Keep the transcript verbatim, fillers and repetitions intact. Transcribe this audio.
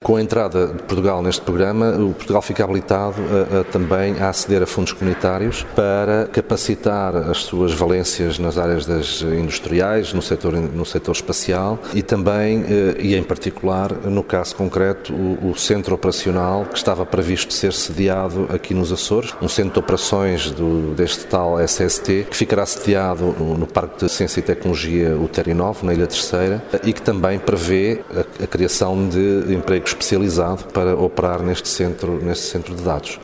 Com a entrada de Portugal neste programa, o Portugal fica habilitado a, a, também a aceder a fundos comunitários para capacitar as suas valências nas áreas das industriais, no setor, no setor espacial e também, e em particular, no caso concreto, o, o centro operacional que estava previsto ser sediado aqui nos Açores, um centro de operações do, deste tal S S T, que ficará sediado no, no Parque de Ciência e Tecnologia o Terinove, na Ilha Terceira, e que também prevê a, a criação de emprego especializado para operar neste centro, neste centro de dados.